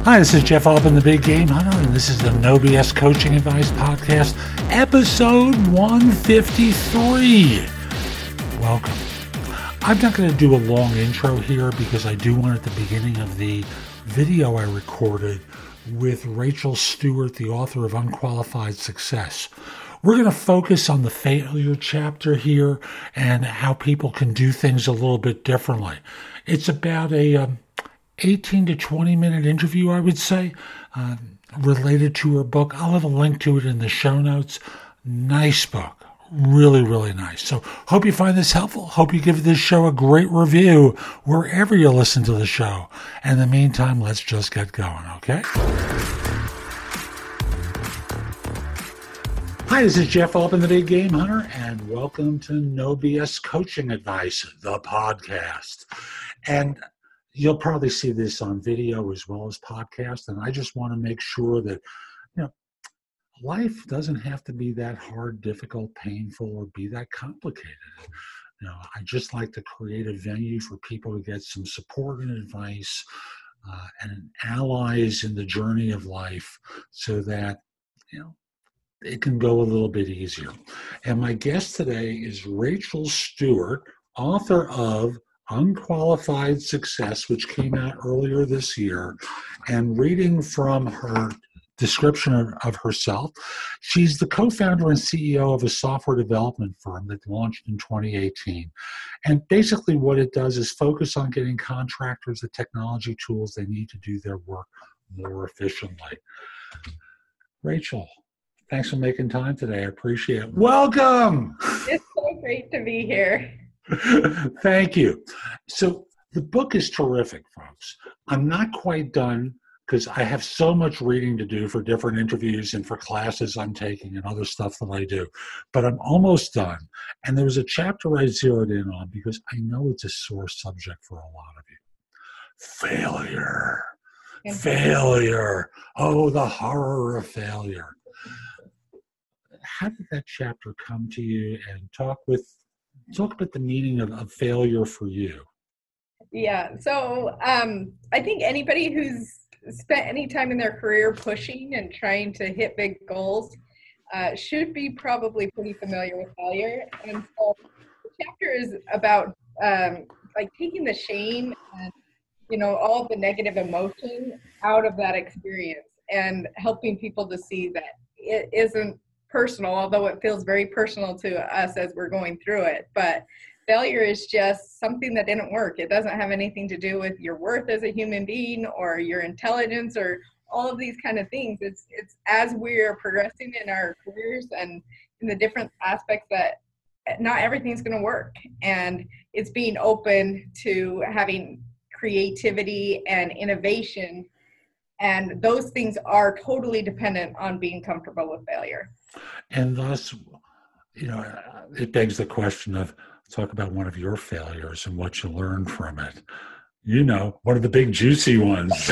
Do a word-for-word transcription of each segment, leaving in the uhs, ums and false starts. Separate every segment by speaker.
Speaker 1: Hi, this is Jeff Altman, the Big Game Hunter, and this is the No B S Coaching Advice Podcast, episode one fifty-three. Welcome. I'm not going to do a long intro here because I do one at the beginning of the video I recorded with Rachel Stewart, the author of Unqualified Success. We're going to focus on the failure chapter here and how people can do things a little bit differently. It's about a um, eighteen to twenty minute interview, I would say, uh, related to her book. I'll have a link to it in the show notes. Nice book. Really, really nice. So hope you find this helpful. Hope you give this show a great review wherever you listen to the show. And in the meantime, let's just get going, okay? Hi, this is Jeff Altman, the Big Game Hunter, and welcome to No B S Coaching Advice, the podcast. And you'll probably see this on video as well as podcast, and I just want to make sure that, you know, life doesn't have to be that hard, difficult, painful, or be that complicated. You know, I just like to create a venue for people to get some support and advice uh, and allies in the journey of life so that, you know, it can go a little bit easier. And my guest today is Rachel Stewart, author of Unqualified Success, which came out earlier this year. And reading from her description of, of herself, she's the co-founder and C E O of a software development firm that launched in twenty eighteen. And basically what it does is focus on getting contractors the technology tools they need to do their work more efficiently. Rachel, thanks for making time today. I appreciate it. Welcome.
Speaker 2: It's so great to be here.
Speaker 1: Thank you. So the book is terrific, folks. I'm not quite done because I have so much reading to do for different interviews and for classes I'm taking and other stuff that I do. But I'm almost done. And there was a chapter I zeroed in on because I know it's a sore subject for a lot of you. Failure. Mm-hmm. Failure. Oh, the horror of failure. How did that chapter come to you? And talk with Talk about the meaning of, of failure for you.
Speaker 2: Yeah, so um, I think anybody who's spent any time in their career pushing and trying to hit big goals uh, should be probably pretty familiar with failure. And so the chapter is about um, like taking the shame and, you know, all the negative emotion out of that experience and helping people to see that it isn't personal, although it feels very personal to us as we're going through it. But failure is just something that didn't work. It doesn't have anything to do with your worth as a human being or your intelligence or all of these kind of things. It's it's as we're progressing in our careers and in the different aspects that not everything's going to work. And it's being open to having creativity and innovation. And those things are totally dependent on being comfortable with failure.
Speaker 1: And thus, you know, it begs the question of, talk about one of your failures and what you learned from it. You know, one of the big juicy ones.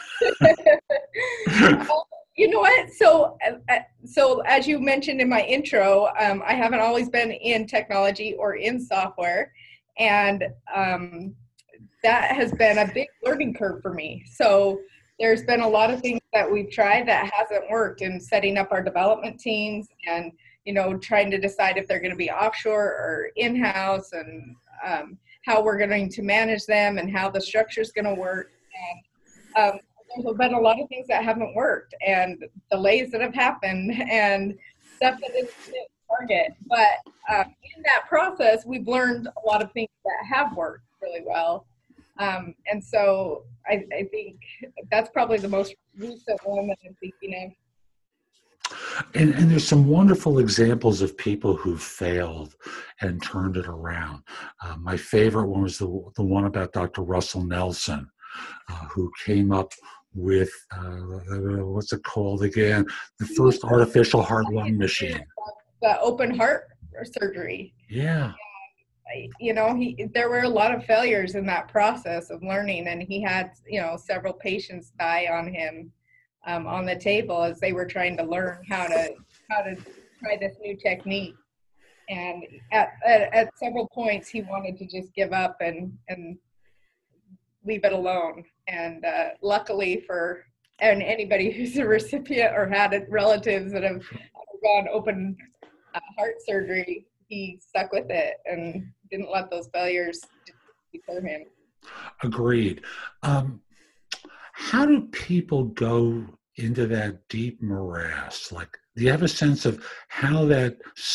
Speaker 2: Well, you know what? So, uh, so as you mentioned in my intro, um, I haven't always been in technology or in software. And um, that has been a big learning curve for me. So there's been a lot of things that we've tried that hasn't worked in setting up our development teams and, you know, trying to decide if they're going to be offshore or in-house and um, how we're going to manage them and how the structure is going to work. And um, there's been a lot of things that haven't worked and delays that have happened and stuff that isn't target. But um, in that process, we've learned a lot of things that have worked really well. Um, and so I, I think that's probably the most recent one that I'm thinking of.
Speaker 1: And, and there's some wonderful examples of people who failed and turned it around. Uh, my favorite one was the, the one about Doctor Russell Nelson, uh, who came up with, uh, what's it called again? The first artificial heart-lung machine.
Speaker 2: The open heart surgery.
Speaker 1: Yeah.
Speaker 2: You know, he there were a lot of failures in that process of learning, and he had, you know, several patients die on him um, on the table as they were trying to learn how to how to try this new technique. And at, at, at several points, he wanted to just give up and, and leave it alone. And uh, luckily for and anybody who's a recipient or had relatives that have undergone open uh, heart surgery, he stuck with it and didn't let those failures deter him.
Speaker 1: Agreed. Um, how do people go into that deep morass? Like, do you have a sense of how that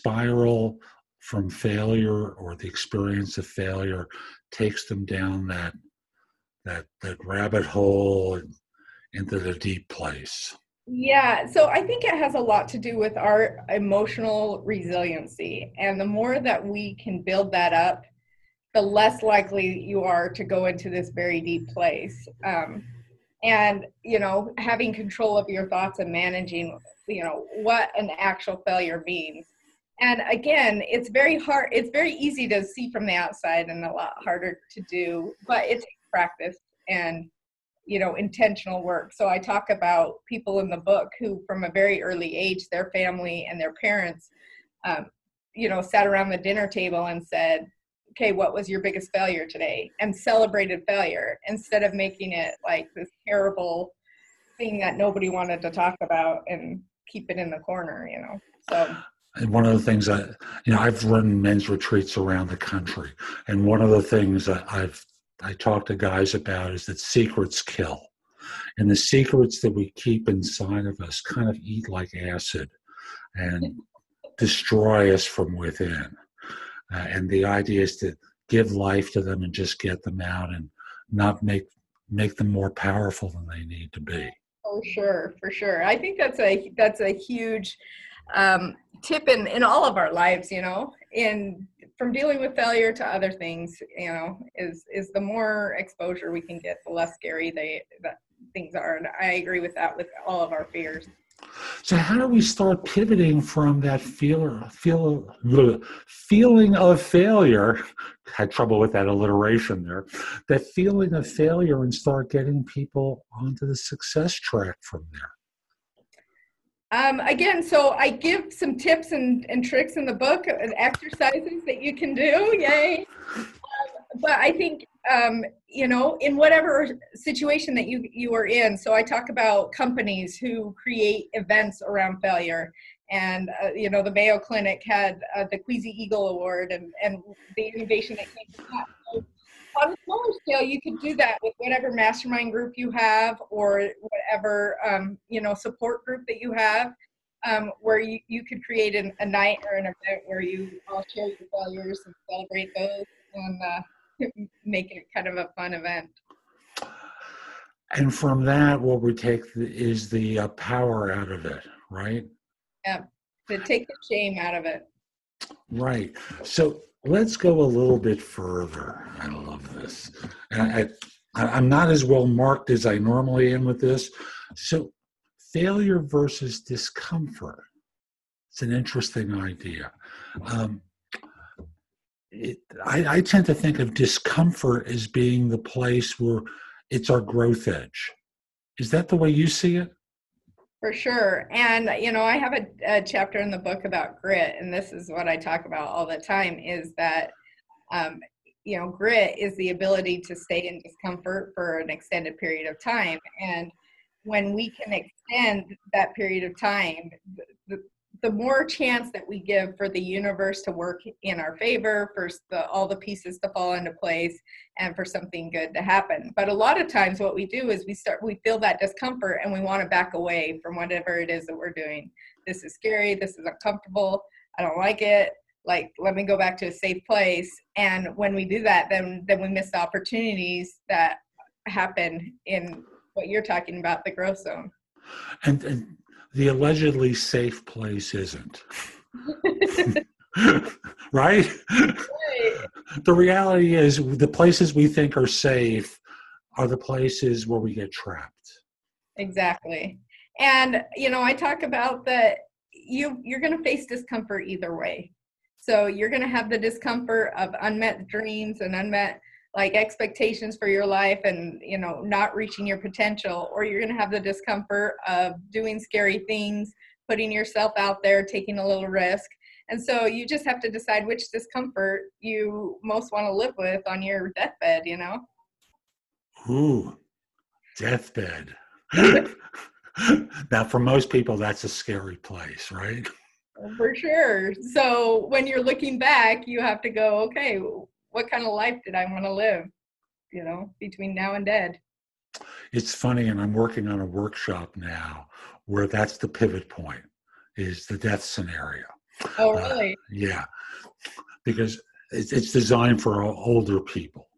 Speaker 1: spiral from failure or the experience of failure takes them down that that that rabbit hole and into the deep place?
Speaker 2: Yeah, so I think it has a lot to do with our emotional resiliency. And the more that we can build that up, the less likely you are to go into this very deep place. Um, and, you know, having control of your thoughts and managing, you know, what an actual failure means. And again, it's very hard, it's very easy to see from the outside and a lot harder to do, but it takes practice and, you know, intentional work. So I talk about people in the book who from a very early age, their family and their parents, um, you know, sat around the dinner table and said, okay, what was your biggest failure today? And celebrated failure instead of making it like this terrible thing that nobody wanted to talk about and keep it in the corner, you know. So
Speaker 1: and one of the things that, you know, I've run men's retreats around the country. And one of the things that I've I talk to guys about is that secrets kill. And the secrets that we keep inside of us kind of eat like acid and destroy us from within. Uh, and the idea is to give life to them and just get them out and not make make them more powerful than they need to be.
Speaker 2: For sure, for sure. I think that's a that's a huge um, tip in, in all of our lives, you know, in from dealing with failure to other things, you know, is is the more exposure we can get, the less scary they that things are. And I agree with that with all of our fears.
Speaker 1: So how do we start pivoting from that feel, feel, feeling of failure, had trouble with that alliteration there, that feeling of failure and start getting people onto the success track from there?
Speaker 2: Um, again, so I give some tips and, and tricks in the book and exercises that you can do. Yay. Um, but I think, um, you know, in whatever situation that you, you are in, so I talk about companies who create events around failure. And, uh, you know, the Mayo Clinic had uh, the Queasy Eagle Award and, and the innovation that came from that. So on a smaller scale, you could do that with whatever mastermind group you have or whatever, um, you know, support group that you have, um, where you, you could create an, a night or an event where you all share your failures and celebrate those and uh, make it kind of a fun event.
Speaker 1: And from that, what we take the, is the uh, power out of it, right?
Speaker 2: Yeah, to take the shame out of it.
Speaker 1: Right. So let's go a little bit further. I love this. I, I, I'm not as well marked as I normally am with this. So failure versus discomfort. It's an interesting idea. Um, it, I, I tend to think of discomfort as being the place where it's our growth edge. Is that the way you see it?
Speaker 2: For sure. And, you know, I have a, a chapter in the book about grit, and this is what I talk about all the time, is that, um, you know, grit is the ability to stay in discomfort for an extended period of time. And when we can extend that period of time, the, the more chance that we give for the universe to work in our favor, for the, all the pieces to fall into place, and for something good to happen. But a lot of times what we do is we start, we feel that discomfort and we want to back away from whatever it is that we're doing. This is scary. This is uncomfortable. I don't like it. Like, let me go back to a safe place. And when we do that, then, then we miss the opportunities that happen in what you're talking about, the growth zone.
Speaker 1: And, and the allegedly safe place isn't. Right? Right? The reality is the places we think are safe are the places where we get trapped.
Speaker 2: Exactly. And, you know, I talk about that you, you're going to face discomfort either way. So you're going to have the discomfort of unmet dreams and unmet like expectations for your life and, you know, not reaching your potential, or you're going to have the discomfort of doing scary things, putting yourself out there, taking a little risk. And so you just have to decide which discomfort you most want to live with on your deathbed, you know?
Speaker 1: Ooh, deathbed. Now, for most people, that's a scary place, right?
Speaker 2: For sure. So when you're looking back, you have to go, okay, what kind of life did I want to live, you know, between now and dead?
Speaker 1: It's funny, and I'm working on a workshop now where that's the pivot point, is the death scenario.
Speaker 2: Oh,
Speaker 1: Uh,
Speaker 2: really?
Speaker 1: yeah, because it's, it's designed for older people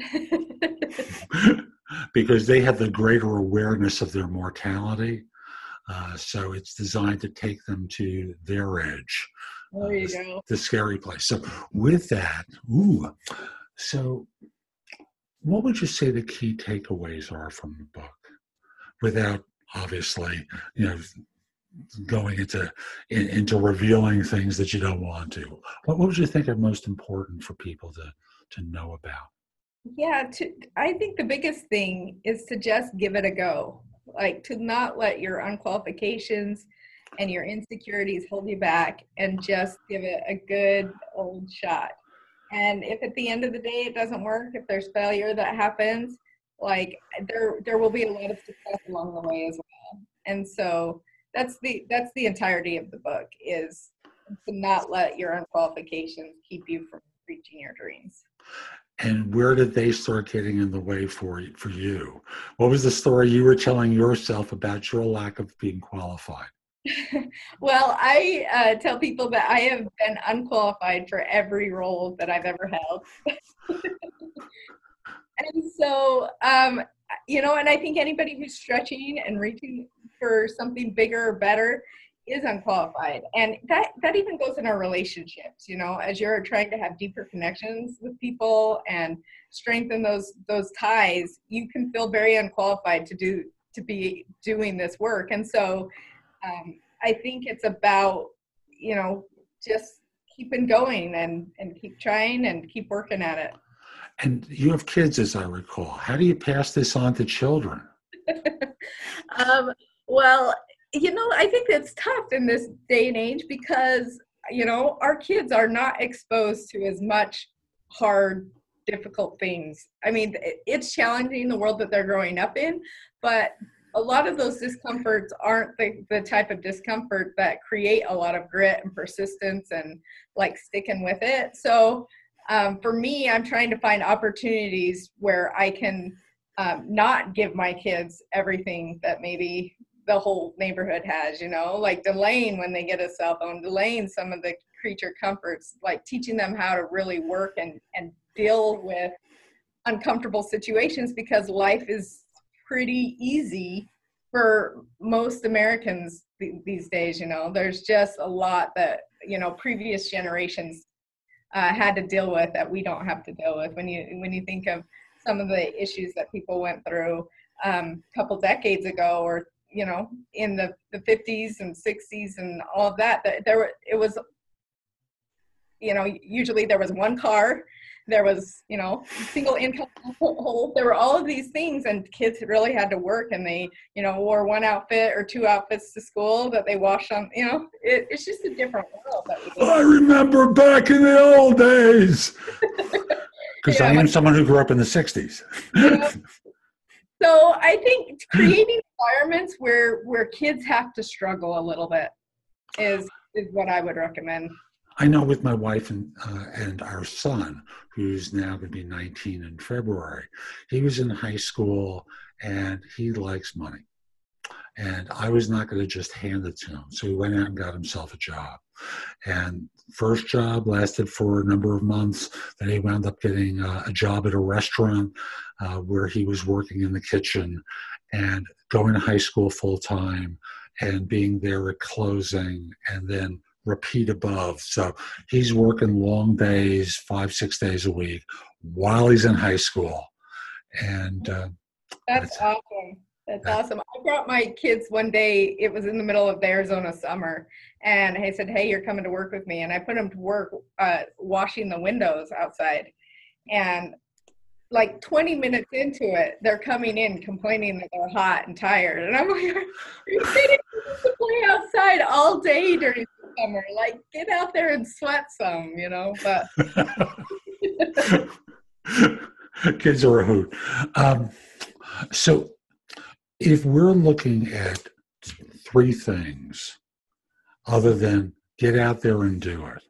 Speaker 1: because they have the greater awareness of their mortality. Uh, so it's designed to take them to their edge, uh,
Speaker 2: There you
Speaker 1: the,
Speaker 2: go.
Speaker 1: the scary place. So with that, ooh, so what would you say the key takeaways are from the book, without obviously, you know, going into in, into revealing things that you don't want to? What, what would you think are most important for people to to know about?
Speaker 2: Yeah, to, I think the biggest thing is to just give it a go. Like, to not let your unqualifications and your insecurities hold you back, and just give it a good old shot. And if at the end of the day it doesn't work, if there's failure that happens, like, there there will be a lot of success along the way as well. And so that's the that's the entirety of the book, is to not let your unqualifications keep you from reaching your dreams.
Speaker 1: And where did they start getting in the way for for you? What was the story you were telling yourself about your lack of being qualified?
Speaker 2: Well, I uh, tell people that I have been unqualified for every role that I've ever held. And so, um, you know, and I think anybody who's stretching and reaching for something bigger or better is unqualified. And that, that even goes in our relationships, you know, as you're trying to have deeper connections with people and strengthen those, those ties, you can feel very unqualified to do, to be doing this work. And so, um, I think it's about, you know, just keeping going and, and keep trying and keep working at it.
Speaker 1: And you have kids, as I recall. How do you pass this on to children?
Speaker 2: um, well, you know, I think it's tough in this day and age because, you know, our kids are not exposed to as much hard, difficult things. I mean, it's challenging, the world that they're growing up in, but a lot of those discomforts aren't the, the type of discomfort that create a lot of grit and persistence and like sticking with it. So um, for me, I'm trying to find opportunities where I can um, not give my kids everything that maybe the whole neighborhood has, you know, like delaying when they get a cell phone, delaying some of the creature comforts, like teaching them how to really work and, and deal with uncomfortable situations, because life is pretty easy for most Americans th- these days. You know, there's just a lot that, you know, previous generations uh, had to deal with that we don't have to deal with. When you, when you think of some of the issues that people went through um, a couple decades ago, or, you know, in the, the fifties and sixties and all of that, that there were, it was, you know, usually there was one car, there was, you know, single income household, there were all of these things, and kids really had to work, and they, you know, wore one outfit or two outfits to school that they washed on, you know, it, it's just a different world that we live in.
Speaker 1: I remember back in the old days, because
Speaker 2: Yeah,
Speaker 1: I am
Speaker 2: like,
Speaker 1: someone who grew up in the sixties.
Speaker 2: you know, so I think creating environments where where kids have to struggle a little bit is is what I would recommend.
Speaker 1: I know with my wife and uh, and our son, who's now going to be nineteen in February, he was in high school and he likes money. And I was not going to just hand it to him. So he went out and got himself a job. And first job lasted for a number of months. Then he wound up getting uh, a job at a restaurant uh, where he was working in the kitchen and going to high school full time and being there at closing, and then repeat above. So he's working long days, five, six days a week while he's in high school. And uh,
Speaker 2: That's,
Speaker 1: that's
Speaker 2: awesome. That's
Speaker 1: that,
Speaker 2: awesome. I brought my kids one day, it was in the middle of the Arizona summer, and I said, hey, you're coming to work with me. And I put them to work uh, washing the windows outside. And like twenty minutes into it, they're coming in complaining that they're hot and tired. And I'm like, are you kidding me? To play outside all day during the summer? Like, get out there and sweat some, you know? But
Speaker 1: kids are a hoot. Um, so if we're looking at three things other than get out there and do it,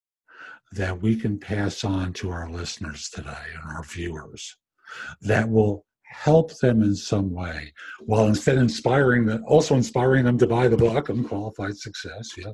Speaker 1: that we can pass on to our listeners today and our viewers, that will help them in some way, while instead inspiring them, also inspiring them to buy the book, Unqualified Success, yeah,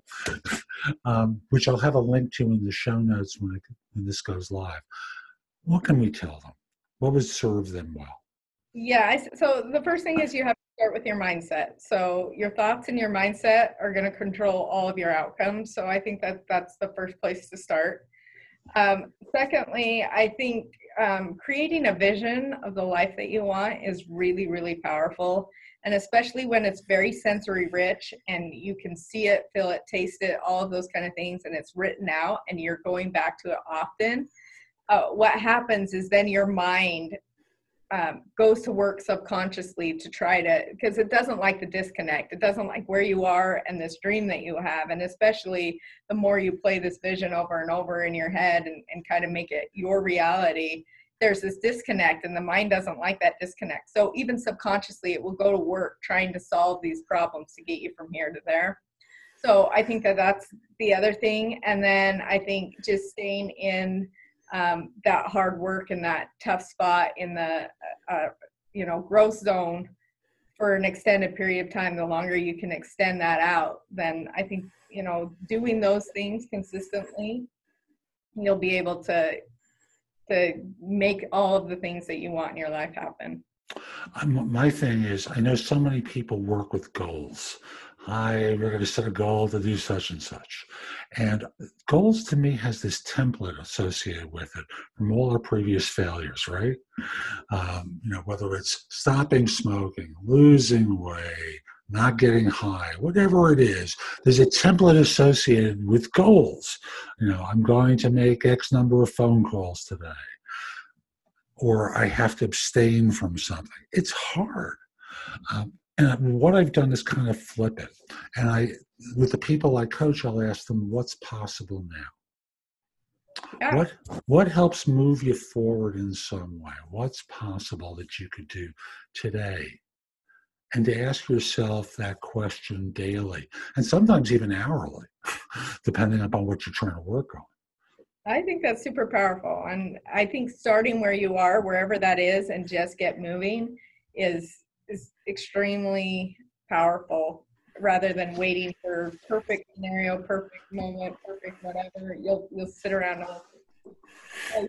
Speaker 1: um, which I'll have a link to in the show notes when, it, when this goes live. What can we tell them? What would serve them well?
Speaker 2: Yeah, I, so the first thing is you have to start with your mindset. So your thoughts and your mindset are going to control all of your outcomes. So I think that that's the first place to start. Um, secondly, I think um, creating a vision of the life that you want is really, really powerful. And especially when it's very sensory rich and you can see it, feel it, taste it, all of those kind of things, and it's written out and you're going back to it often, uh, what happens is then your mind Um, goes to work subconsciously to try to, because it doesn't like the disconnect. It doesn't like where you are and this dream that you have. And especially the more you play this vision over and over in your head and, and kind of make it your reality, there's this disconnect and the mind doesn't like that disconnect. So even subconsciously, it will go to work trying to solve these problems to get you from here to there. So I think that that's the other thing. And then I think just staying in Um, that hard work and that tough spot in the, uh, you know, growth zone for an extended period of time. The longer you can extend that out, then I think, you know, doing those things consistently, you'll be able to, to make all of the things that you want in your life happen.
Speaker 1: I'm, my thing is, I know so many people work with goals. I, we're going to set a goal to do such and such. And goals to me has this template associated with it from all our previous failures, right? Um, you know, whether it's stopping smoking, losing weight, not getting high, whatever it is, there's a template associated with goals. You know, I'm going to make X number of phone calls today, or I have to abstain from something. It's hard. Um, And what I've done is kind of flip it. And I, with the people I coach, I'll ask them, what's possible now? Yeah. What what helps move you forward in some way? What's possible that you could do today? And to ask yourself that question daily, and sometimes even hourly, depending upon what you're trying to work on.
Speaker 2: I think that's super powerful. And I think starting where you are, wherever that is, and just get moving is is extremely powerful, rather than waiting for perfect scenario, perfect moment, perfect whatever. You'll you'll sit around and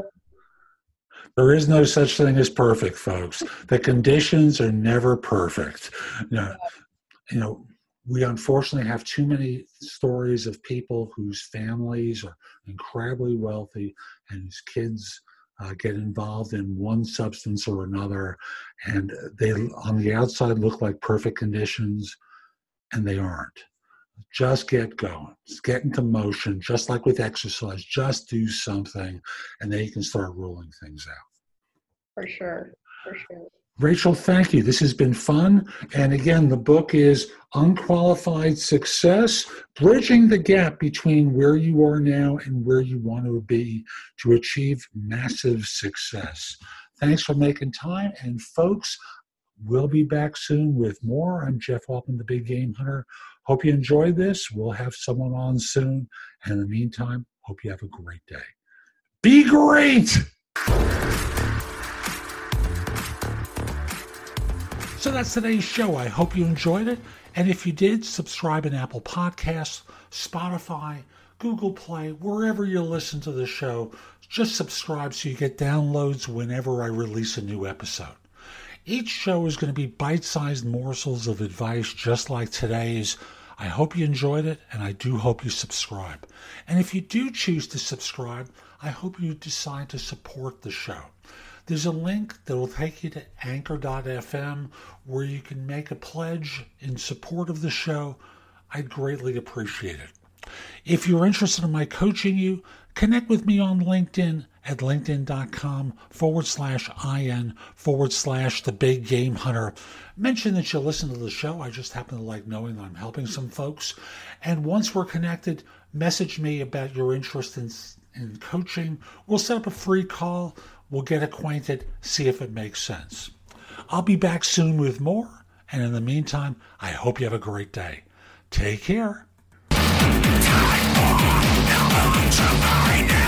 Speaker 1: there is no such thing as perfect, folks. The conditions are never perfect. You know, you know, we unfortunately have too many stories of people whose families are incredibly wealthy and whose kids Uh, get involved in one substance or another, and they on the outside look like perfect conditions, and they aren't. Just get going. Just get into motion, just like with exercise. Just do something, and then you can start rolling things out.
Speaker 2: For sure, for sure.
Speaker 1: Rachel, thank you. This has been fun. And again, the book is Unqualified Success, Bridging the Gap Between Where You Are Now and Where You Want to Be to Achieve Massive Success. Thanks for making time. And folks, we'll be back soon with more. I'm Jeff Altman, the Big Game Hunter. Hope you enjoyed this. We'll have someone on soon. And in the meantime, hope you have a great day. Be great! So that's today's show. I hope you enjoyed it. And if you did, subscribe in Apple Podcasts, Spotify, Google Play, wherever you listen to the show. Just subscribe so you get downloads whenever I release a new episode. Each show is going to be bite-sized morsels of advice just like today's. I hope you enjoyed it, and I do hope you subscribe. And if you do choose to subscribe, I hope you decide to support the show. There's a link that will take you to anchor dot f m where you can make a pledge in support of the show. I'd greatly appreciate it. If you're interested in my coaching you, connect with me on LinkedIn at linkedin.com forward slash in forward slash the big game hunter. Mention that you listen to the show. I just happen to like knowing that I'm helping some folks. And once we're connected, message me about your interest in, in coaching. We'll set up a free call. We'll get acquainted, see if it makes sense. I'll be back soon with more. And in the meantime, I hope you have a great day. Take care. Time